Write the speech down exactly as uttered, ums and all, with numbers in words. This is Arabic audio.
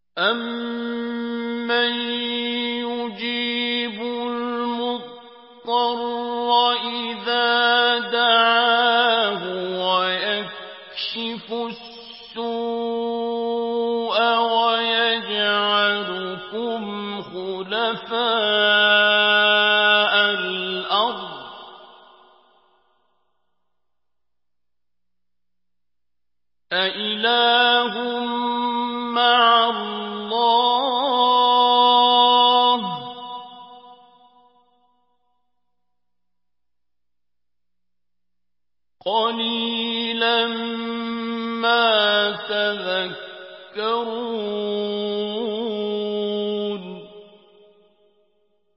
أَمَّن يُجِيبُ الْمُضْطَرَّ إِذَا دَعَاهُ وَيَكْشِفُ السُّوءَ وَيَجْعَلُكُمْ خُلَفَاءَ الْأَرْضِ ۗ أَإِلَٰهٌ مَّعَ اللَّهِ ۚ قَلِيلًا مَّا تَذَكَّرُونَ